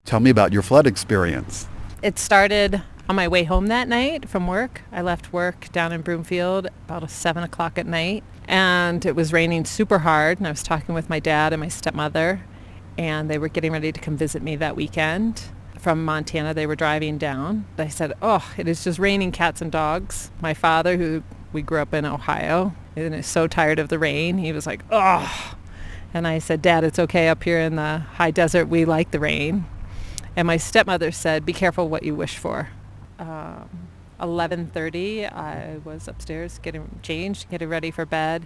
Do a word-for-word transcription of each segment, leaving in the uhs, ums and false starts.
Tell me about your flood experience. It started on my way home that night from work. I left work down in Broomfield about seven o'clock at night, and it was raining super hard, and I was talking with my dad and my stepmother, and they were getting ready to come visit me that weekend. From Montana, they were driving down. I said, oh, it is just raining cats and dogs. My father, who we grew up in Ohio, and is so tired of the rain, he was like, oh. And I said, Dad, it's okay up here in the high desert. We like the rain. And my stepmother said, be careful what you wish for. Um, eleven thirty, I was upstairs getting changed, getting ready for bed.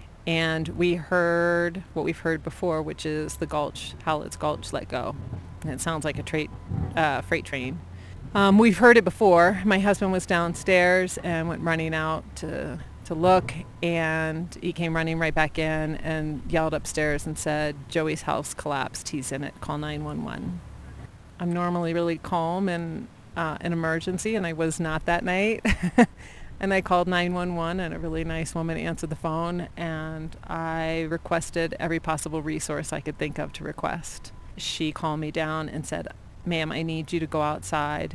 And we heard what we've heard before, which is the Gulch, Howlett's Gulch, let go. And it sounds like a tra- uh, freight train. Um, we've heard it before. My husband was downstairs and went running out to to look, and he came running right back in and yelled upstairs and said, Joey's house collapsed. He's in it. Call nine one one. I'm normally really calm in uh, an emergency, and I was not that night. And I called nine one one, and a really nice woman answered the phone, and I requested every possible resource I could think of to request. She calmed me down and said, ma'am, I need you to go outside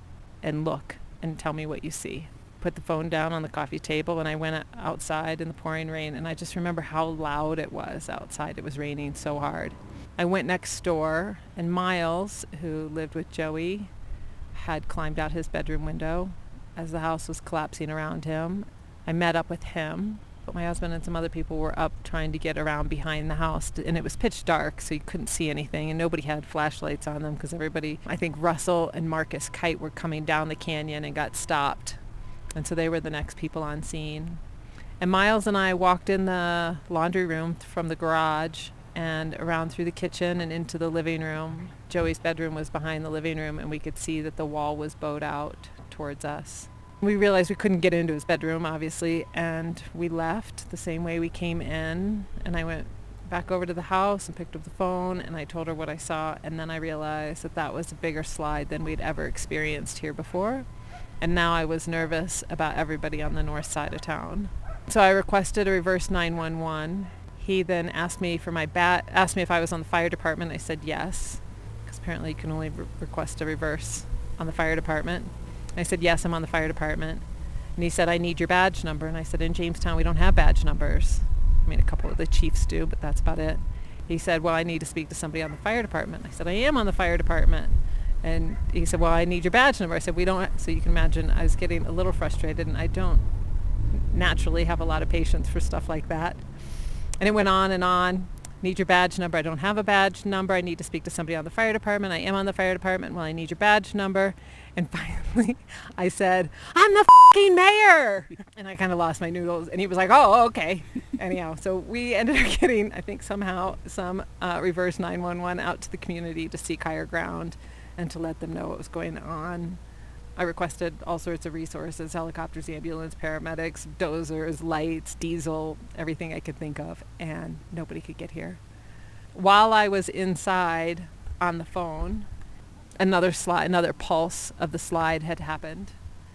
and look and tell me what you see. Put the phone down on the coffee table, and I went outside in the pouring rain, and I just remember how loud it was outside. It was raining so hard. I went next door, and Miles, who lived with Joey, had climbed out his bedroom window as the house was collapsing around him. I met up with him, but my husband and some other people were up trying to get around behind the house, to, and it was pitch dark, so you couldn't see anything, and nobody had flashlights on them because everybody, I think Russell and Marcus Kite were coming down the canyon and got stopped, and so they were the next people on scene. And Miles and I walked in the laundry room from the garage and around through the kitchen and into the living room. Joey's bedroom was behind the living room, and we could see that the wall was bowed out towards us. We realized we couldn't get into his bedroom, obviously, and we left the same way we came in. And I went back over to the house and picked up the phone, and I told her what I saw, and then I realized that that was a bigger slide than we'd ever experienced here before. And now I was nervous about everybody on the north side of town. So I requested a reverse nine one one. He then asked me for my bat, asked me if I was on the fire department. I said yes, because apparently you can only re- request a reverse on the fire department. I said, yes, I'm on the fire department. And he said, I need your badge number. And I said, in Jamestown, we don't have badge numbers. I mean, a couple of the chiefs do, but that's about it. He said, well, I need to speak to somebody on the fire department. I said, I am on the fire department. And he said, well, I need your badge number. I said, we don't. So you can imagine I was getting a little frustrated, and I don't naturally have a lot of patience for stuff like that. And it went on and on. Need your badge number. I don't have a badge number. I need to speak to somebody on the fire department. I am on the fire department. Well, I need your badge number. And finally, I said, I'm the fucking mayor. And I kind of lost my noodles. And he was like, oh, okay. Anyhow, so we ended up getting, I think somehow, some uh, reverse nine one one out to the community to seek higher ground and to let them know what was going on. I requested all sorts of resources, helicopters, ambulance, paramedics, dozers, lights, diesel, everything I could think of, and nobody could get here. While I was inside on the phone, another slide, another pulse of the slide had happened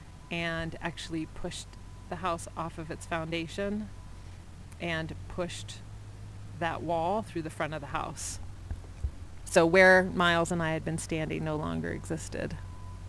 and actually pushed the house off of its foundation and pushed that wall through the front of the house. So where Miles and I had been standing no longer existed.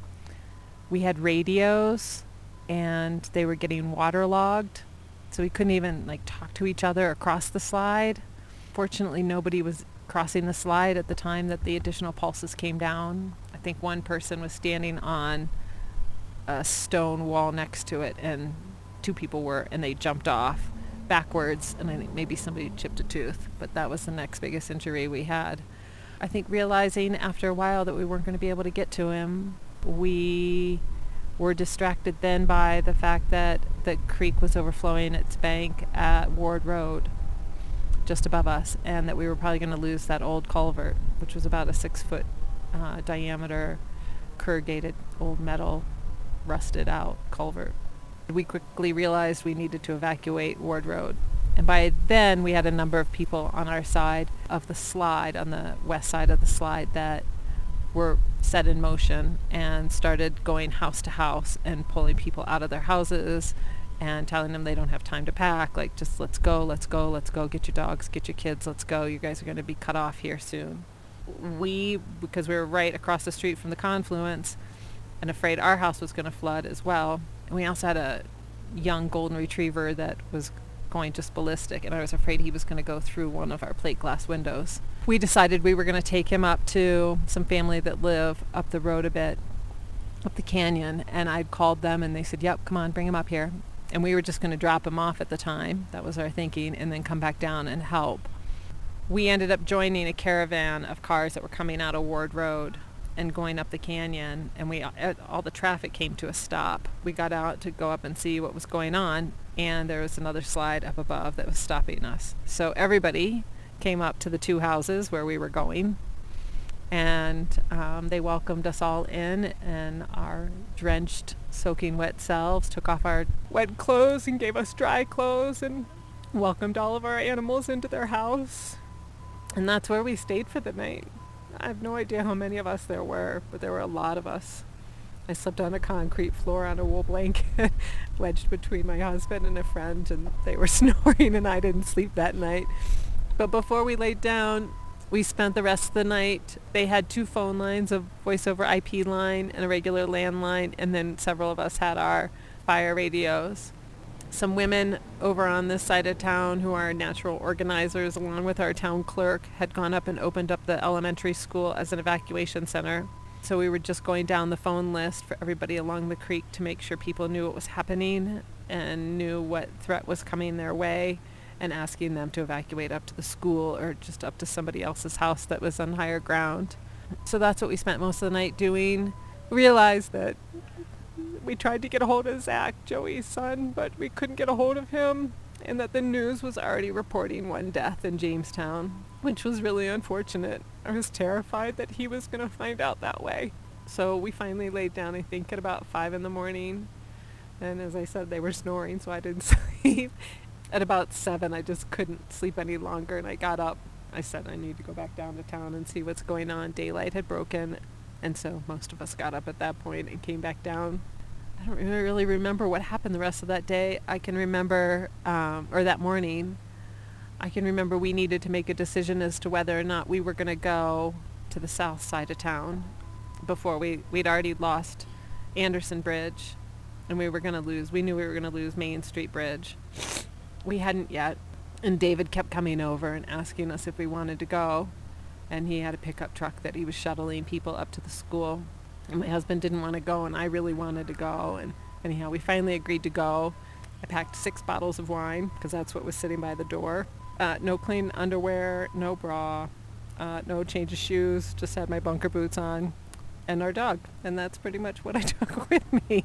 We had radios, and they were getting waterlogged, so we couldn't even like talk to each other across the slide. Fortunately, nobody was crossing the slide at the time that the additional pulses came down. I think one person was standing on a stone wall next to it, and two people were, and they jumped off backwards, and I think maybe somebody chipped a tooth, but that was the next biggest injury we had. I think realizing after a while that we weren't going to be able to get to him, we were distracted then by the fact that the creek was overflowing its bank at Ward Road, just above us, and that we were probably going to lose that old culvert, which was about a six-foot uh, diameter, corrugated, old metal, rusted out culvert. We quickly realized we needed to evacuate Ward Road. And by then, we had a number of people on our side of the slide, on the west side of the slide, that were set in motion and started going house to house and pulling people out of their houses and telling them they don't have time to pack, like, just let's go, let's go, let's go, get your dogs, get your kids, let's go, you guys are going to be cut off here soon. we, because we were right across the street from the confluence and afraid our house was going to flood as well. And we also had a young golden retriever that was going just ballistic, and I was afraid he was going to go through one of our plate glass windows. We decided we were going to take him up to some family that live up the road a bit, up the canyon, and I'd called them and they said, yep, come on, bring him up here. And we were just going to drop him off at the time. That was our thinking, and then come back down and help. We ended up joining a caravan of cars that were coming out of Ward Road and going up the canyon, and we all the traffic came to a stop. We got out to go up and see what was going on, and there was another slide up above that was stopping us. So everybody came up to the two houses where we were going, and um, they welcomed us all in, and our drenched, soaking wet selves took off our wet clothes and gave us dry clothes and welcomed all of our animals into their house. And that's where we stayed for the night. I have no idea how many of us there were, but there were a lot of us. I slept on a concrete floor on a wool blanket wedged between my husband and a friend, and they were snoring and I didn't sleep that night. But before we laid down, we spent the rest of the night. They had two phone lines, a voice over I P line and a regular landline, and then several of us had our fire radios. Some women over on this side of town who are natural organizers, along with our town clerk, had gone up and opened up the elementary school as an evacuation center. So we were just going down the phone list for everybody along the creek to make sure people knew what was happening and knew what threat was coming their way, and asking them to evacuate up to the school or just up to somebody else's house that was on higher ground. So that's what we spent most of the night doing. Realized that we tried to get a hold of Zach, Joey's son, but we couldn't get a hold of him, and that the news was already reporting one death in Jamestown, which was really unfortunate. I was terrified that he was going to find out that way. So we finally laid down, I think, at about five in the morning. And as I said, they were snoring, so I didn't sleep. At about seven, I just couldn't sleep any longer, and I got up. I said I need to go back down to town and see what's going on. Daylight had broken, and so most of us got up at that point and came back down. I don't really remember what happened the rest of that day. I can remember, um, or that morning, I can remember we needed to make a decision as to whether or not we were going to go to the south side of town before we, we'd already lost Anderson Bridge, and we were going to lose, we knew we were going to lose Main Street Bridge. We hadn't yet, and David kept coming over and asking us if we wanted to go, and he had a pickup truck that he was shuttling people up to the school. And my husband didn't want to go, and I really wanted to go. And anyhow, we finally agreed to go. I packed six bottles of wine, because that's what was sitting by the door. Uh, no clean underwear, no bra, uh, no change of shoes, just had my bunker boots on, and our dog. And that's pretty much what I took with me.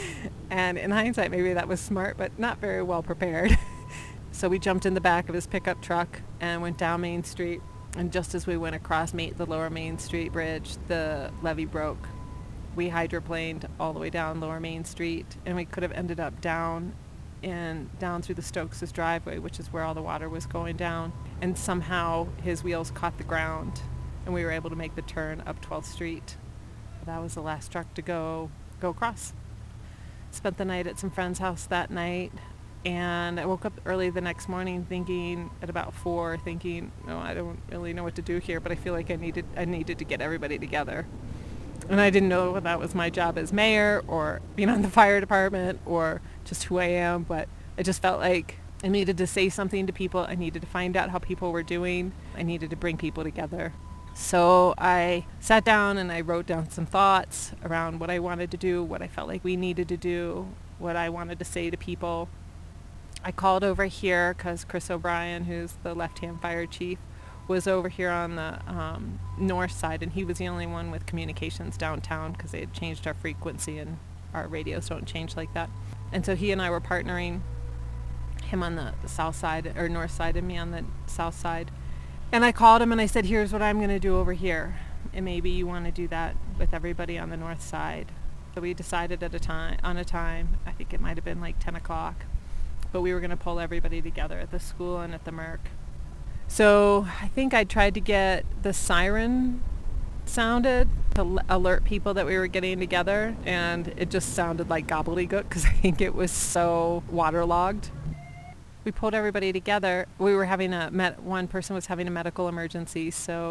And in hindsight, maybe that was smart, but not very well prepared. So we jumped in the back of his pickup truck and went down Main Street. And just as we went across Ma- the lower Main Street Bridge, the levee broke. We hydroplaned all the way down Lower Main Street, and we could have ended up down and down through the Stokes' driveway, which is where all the water was going down. And somehow his wheels caught the ground, and we were able to make the turn up twelfth Street. That was the last truck to go go across. Spent the night at some friend's house that night, and I woke up early the next morning thinking, at about four, thinking, no, I don't really know what to do here, but I feel like I needed I needed to get everybody together. And I didn't know whether that was my job as mayor or being on the fire department or just who I am, but I just felt like I needed to say something to people. I needed to find out how people were doing. I needed to bring people together. So I sat down and I wrote down some thoughts around what I wanted to do, what I felt like we needed to do, what I wanted to say to people. I called over here because Chris O'Brien, who's the left-hand fire chief, was over here on the um, north side, and he was the only one with communications downtown because they had changed our frequency and our radios don't change like that. And so he and I were partnering, him on the south side or north side and me on the south side. And I called him and I said, here's what I'm going to do over here, and maybe you want to do that with everybody on the north side. So we decided at a time on a time, I think it might have been like ten o'clock, but we were going to pull everybody together at the school and at the Merc. So I think I tried to get the siren sounded to l- alert people that we were getting together, and it just sounded like gobbledygook because I think it was so waterlogged. We pulled everybody together. We were having a met- one person was having a medical emergency, so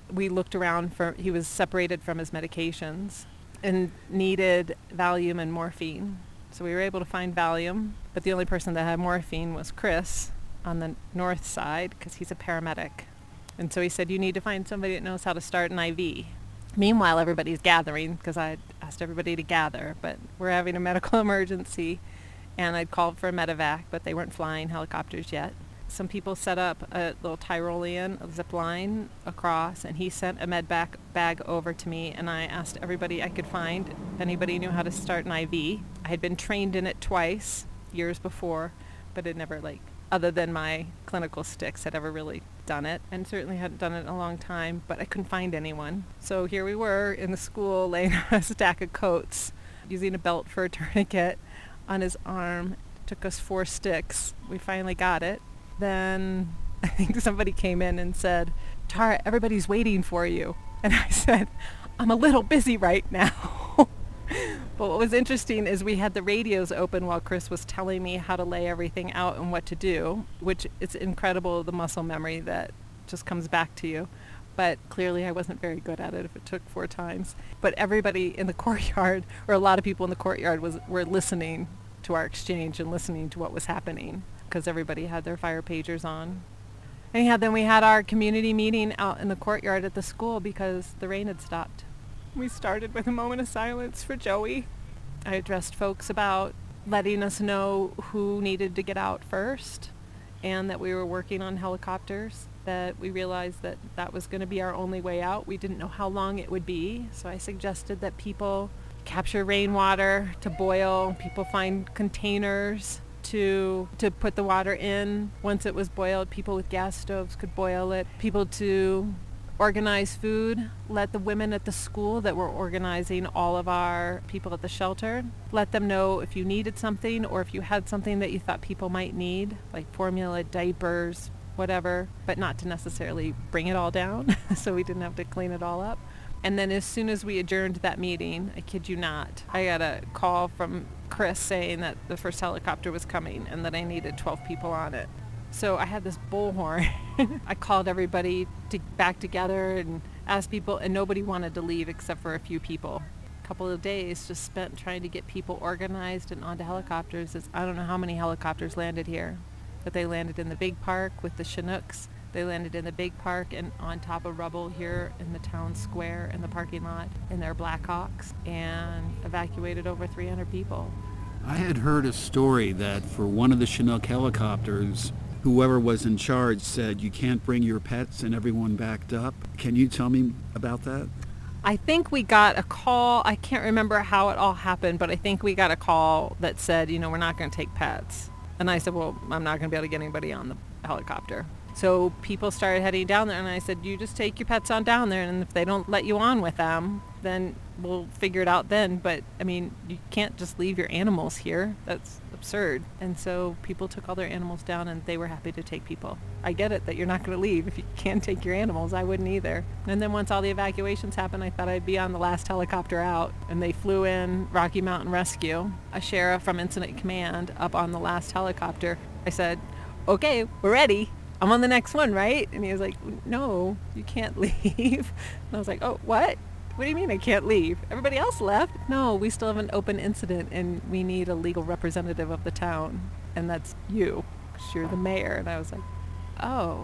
we looked around for, he was separated from his medications and needed Valium and morphine. So we were able to find Valium, but the only person that had morphine was Chris on the north side because he's a paramedic. And so he said, you need to find somebody that knows how to start an I V. Meanwhile, everybody's gathering because I asked everybody to gather, but we're having a medical emergency. And I'd called for a medevac, but they weren't flying helicopters yet. Some people set up a little Tyrolean, a zip line across, and he sent a med back bag over to me, and I asked everybody I could find if anybody knew how to start an I V. I had been trained in it twice, years before, but had never, like, other than my clinical sticks, had ever really done it, and certainly hadn't done it in a long time, but I couldn't find anyone. So here we were in the school laying on a stack of coats, using a belt for a tourniquet on his arm. It took us four sticks. We finally got it. Then I think somebody came in and said, Tara, everybody's waiting for you. And I said, I'm a little busy right now. But what was interesting is we had the radios open while Chris was telling me how to lay everything out and what to do, which it's incredible, the muscle memory that just comes back to you. But clearly I wasn't very good at it if it took four times. But everybody in the courtyard, or a lot of people in the courtyard, was were listening to our exchange and listening to what was happening because everybody had their fire pagers on. Anyhow, then we had our community meeting out in the courtyard at the school because the rain had stopped. We started with a moment of silence for Joey. I addressed folks about letting us know who needed to get out first and that we were working on helicopters, that we realized that that was going to be our only way out. We didn't know how long it would be, so I suggested that people capture rainwater to boil, people find containers to to put the water in. Once it was boiled, people with gas stoves could boil it. People to organize food, let the women at the school that were organizing all of our people at the shelter, let them know if you needed something or if you had something that you thought people might need, like formula, diapers, whatever, but not to necessarily bring it all down so we didn't have to clean it all up. And then as soon as we adjourned that meeting, I kid you not, I got a call from Chris saying that the first helicopter was coming and that I needed twelve people on it. So I had this bullhorn. I called everybody to back together and asked people, and nobody wanted to leave except for a few people. A couple of days just spent trying to get people organized and onto helicopters. It's, I don't know how many helicopters landed here, but they landed in the big park with the Chinooks. They landed in the big park and on top of rubble here in the town square in the parking lot in their Blackhawks, and evacuated over three hundred people. I had heard a story that for one of the Chinook helicopters, whoever was in charge said you can't bring your pets and everyone backed up. Can you tell me about that? I think we got a call. I can't remember how it all happened, but I think we got a call that said, you know, we're not going to take pets. And I said, well, I'm not going to be able to get anybody on the helicopter. So people started heading down there, and I said, you just take your pets on down there, and if they don't let you on with them, then we'll figure it out then. But, I mean, you can't just leave your animals here. That's absurd. And so people took all their animals down, and they were happy to take people. I get it that you're not going to leave if you can't take your animals. I wouldn't either. And then once all the evacuations happened, I thought I'd be on the last helicopter out, and they flew in Rocky Mountain Rescue, a sheriff from Incident Command, up on the last helicopter. I said, okay, we're ready. I'm on the next one, right? And he was like, no, you can't leave. And I was like, oh, what? What do you mean I can't leave? Everybody else left? No, we still have an open incident, and we need a legal representative of the town, and that's you, 'cause you're the mayor. And I was like, oh,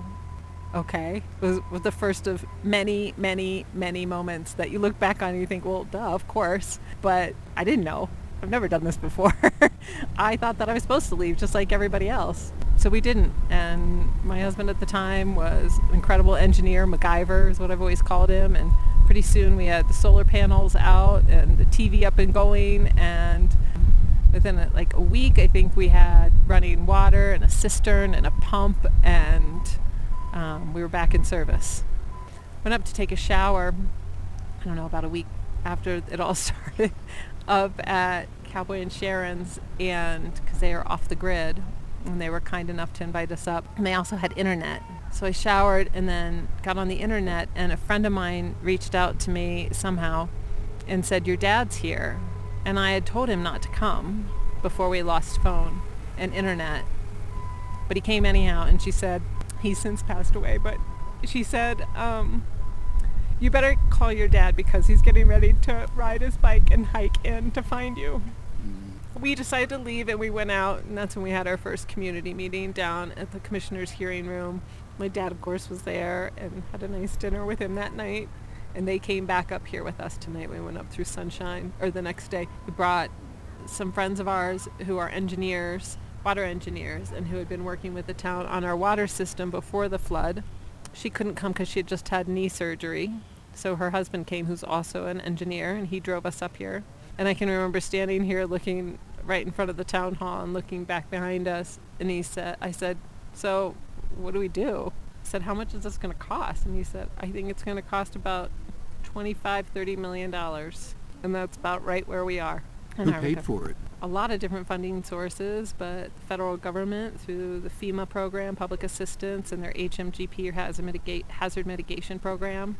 okay. It was, was the first of many, many, many moments that you look back on and you think, well, duh, of course. But I didn't know. I've never done this before. I thought that I was supposed to leave just like everybody else. So we didn't. And my husband at the time was an incredible engineer, MacGyver is what I've always called him. And pretty soon we had the solar panels out and the T V up and going. And within a, like a week, I think we had running water and a cistern and a pump, and um, we were back in service. Went up to take a shower, I don't know, about a week after it all started, up at Cowboy and Sharon's, and because they are off the grid, and they were kind enough to invite us up. And they also had internet. So I showered and then got on the internet, and a friend of mine reached out to me somehow and said, your dad's here. And I had told him not to come before we lost phone and internet. But he came anyhow, and she said, he's since passed away, but she said, um, you better call your dad because he's getting ready to ride his bike and hike in to find you. Mm. We decided to leave and we went out, and that's when we had our first community meeting down at the commissioner's hearing room. My dad, of course, was there and had a nice dinner with him that night. And they came back up here with us tonight. We went up through Sunshine, or the next day. We brought some friends of ours who are engineers, water engineers, and who had been working with the town on our water system before the flood. She couldn't come because she had just had knee surgery. So her husband came, who's also an engineer, and he drove us up here. And I can remember standing here looking right in front of the town hall and looking back behind us. And he said, I said, so what do we do? I said, how much is this going to cost? And he said, I think it's going to cost about twenty-five, thirty million dollars. And that's about right where we are. Who paid for it? A lot of different funding sources, but the federal government through the FEMA program, public assistance, and their H M G P, or hazard, mitigate, hazard mitigation program.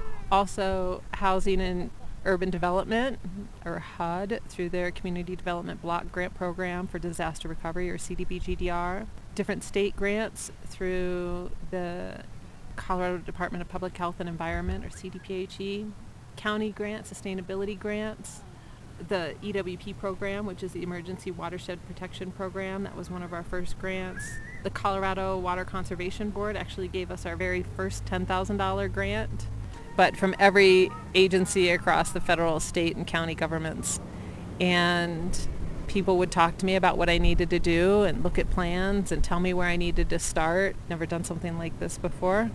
Also housing and urban development, or H U D, through their community development block grant program for disaster recovery, or C D B G D R. Different state grants through the Colorado Department of Public Health and Environment, or C D P H E. County grants, sustainability grants. The E W P program, which is the Emergency Watershed Protection Program. That was one of our first grants. The Colorado Water Conservation Board actually gave us our very first ten thousand dollars grant. But from every agency across the federal, state, and county governments. And people would talk to me about what I needed to do and look at plans and tell me where I needed to start. Never done something like this before.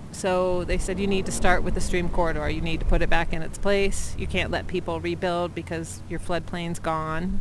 So they said, you need to start with the stream corridor. You need to put it back in its place. You can't let people rebuild because your floodplain's gone.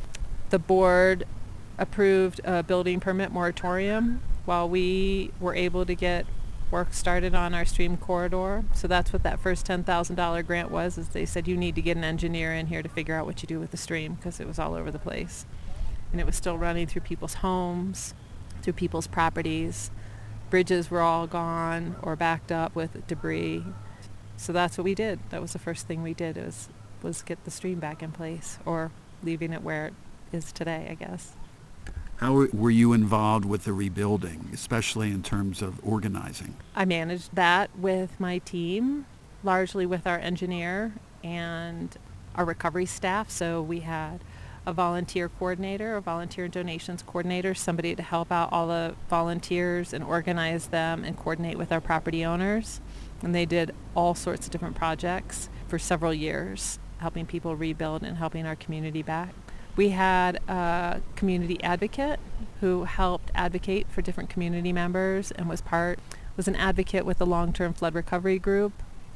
The board approved a building permit moratorium while we were able to get work started on our stream corridor. So that's what that first ten thousand dollars grant was, is they said you need to get an engineer in here to figure out what you do with the stream because it was all over the place. And it was still running through people's homes, through people's properties. Bridges were all gone or backed up with debris. So that's what we did. That was the first thing we did, was, was get the stream back in place, or leaving it where it is today, I guess. How were you involved with the rebuilding, especially in terms of organizing? I managed that with my team, largely with our engineer and our recovery staff. So we had a volunteer coordinator, a volunteer donations coordinator, somebody to help out all the volunteers and organize them and coordinate with our property owners. And they did all sorts of different projects for several years, helping people rebuild and helping our community back. We had a community advocate who helped advocate for different community members and was part, was an advocate with the long-term flood recovery group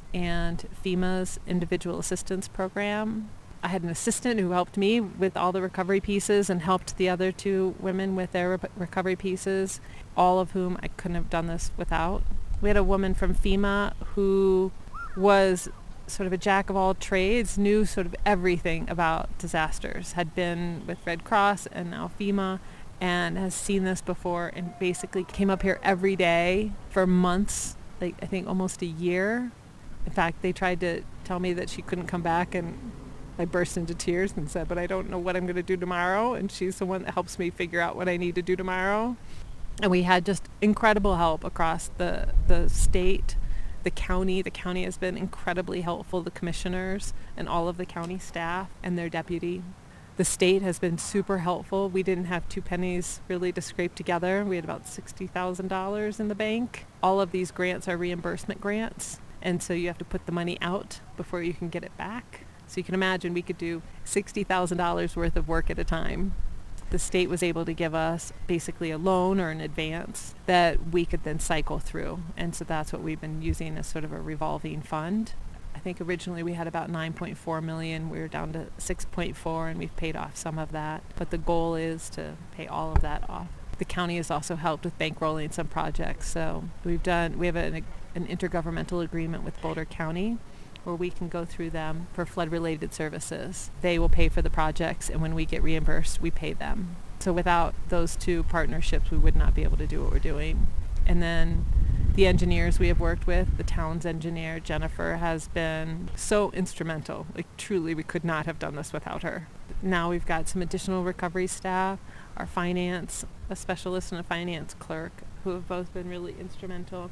and FEMA's individual assistance program. I had an assistant who helped me with all the recovery pieces and helped the other two women with their re- recovery pieces, all of whom I couldn't have done this without. We had a woman from FEMA who was sort of a jack of all trades, knew sort of everything about disasters, had been with Red Cross and now FEMA, and has seen this before, and basically came up here every day for months, like I think almost a year. In fact, they tried to tell me that she couldn't come back, and I burst into tears and said, but I don't know what I'm going to do tomorrow, and she's the one that helps me figure out what I need to do tomorrow. And we had just incredible help across the, the state, the county. The county has been incredibly helpful, the commissioners and all of the county staff and their deputy. The state has been super helpful. We didn't have two pennies really to scrape together. We had about sixty thousand dollars in the bank. All of these grants are reimbursement grants, and so you have to put the money out before you can get it back. So you can imagine we could do sixty thousand dollars worth of work at a time. The state was able to give us basically a loan or an advance that we could then cycle through. And so that's what we've been using as sort of a revolving fund. I think originally we had about nine point four million. We were down to six point four, and we've paid off some of that. But the goal is to pay all of that off. The county has also helped with bankrolling some projects. So we've done, we have an, an intergovernmental agreement with Boulder County where we can go through them for flood-related services. They will pay for the projects, and when we get reimbursed, we pay them. So without those two partnerships, we would not be able to do what we're doing. And then the engineers we have worked with, the town's engineer, Jennifer, has been so instrumental. Like, truly, we could not have done this without her. Now we've got some additional recovery staff, our finance, a specialist and a finance clerk, who have both been really instrumental.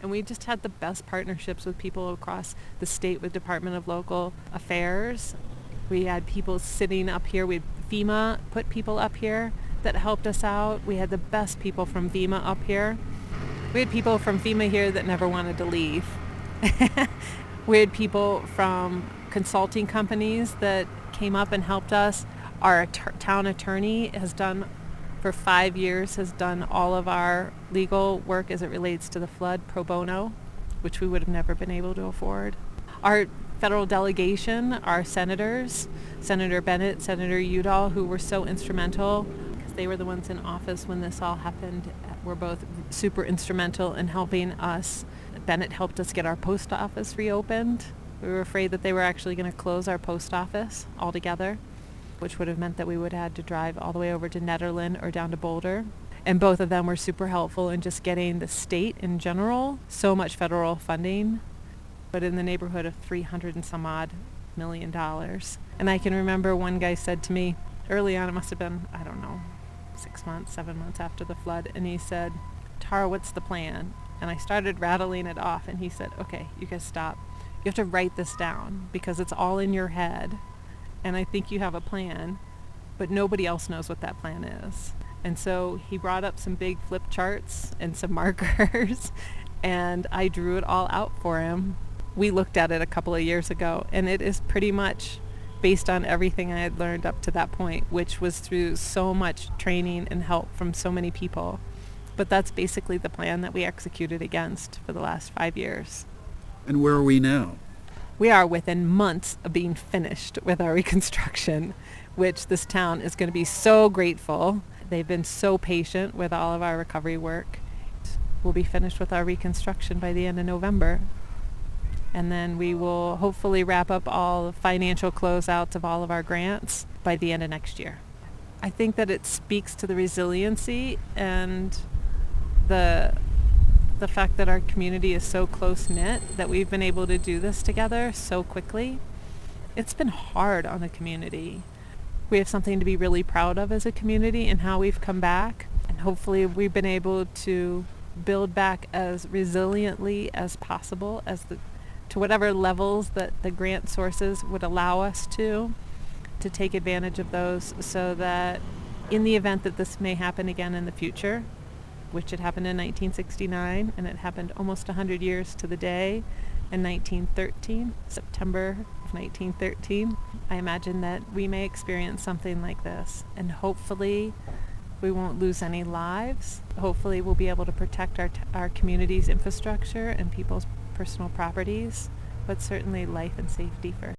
And we just had the best partnerships with people across the state with Department of Local Affairs. We had people sitting up here. We had FEMA put people up here that helped us out. We had the best people from FEMA up here. We had people from FEMA here that never wanted to leave. We had people from consulting companies that came up and helped us. Our att- town attorney has done, for five years, has done all of our legal work as it relates to the flood pro bono, which we would have never been able to afford. Our federal delegation, our senators, Senator Bennett, Senator Udall, who were so instrumental, because they were the ones in office when this all happened, were both super instrumental in helping us. Bennett helped us get our post office reopened. We were afraid that they were actually going to close our post office altogether, which would have meant that we would have had to drive all the way over to Nederland or down to Boulder. And both of them were super helpful in just getting the state in general so much federal funding, but in the neighborhood of three hundred and some odd million dollars. And I can remember one guy said to me early on, it must have been, I don't know, six months, seven months after the flood, and he said, "Tara, what's the plan?" And I started rattling it off, and he said, "Okay, you guys stop. You have to write this down because it's all in your head. And I think you have a plan, but nobody else knows what that plan is." And so he brought up some big flip charts and some markers, and I drew it all out for him. We looked at it a couple of years ago, and it is pretty much based on everything I had learned up to that point, which was through so much training and help from so many people. But that's basically the plan that we executed against for the last five years. And where are we now? We are within months of being finished with our reconstruction, which this town is going to be so grateful. They've been so patient with all of our recovery work. We'll be finished with our reconstruction by the end of November. And then we will hopefully wrap up all the financial closeouts of all of our grants by the end of next year. I think that it speaks to the resiliency and the the fact that our community is so close-knit, that we've been able to do this together so quickly. It's been hard on the community. We have something to be really proud of as a community and how we've come back. And hopefully we've been able to build back as resiliently as possible as the, to whatever levels that the grant sources would allow us to, to take advantage of those so that in the event that this may happen again in the future, which had happened in nineteen sixty-nine, and it happened almost one hundred years to the day in nineteen thirteen, September of nineteen thirteen. I imagine that we may experience something like this, and hopefully we won't lose any lives. Hopefully we'll be able to protect our, t- our community's infrastructure and people's personal properties, but certainly life and safety first.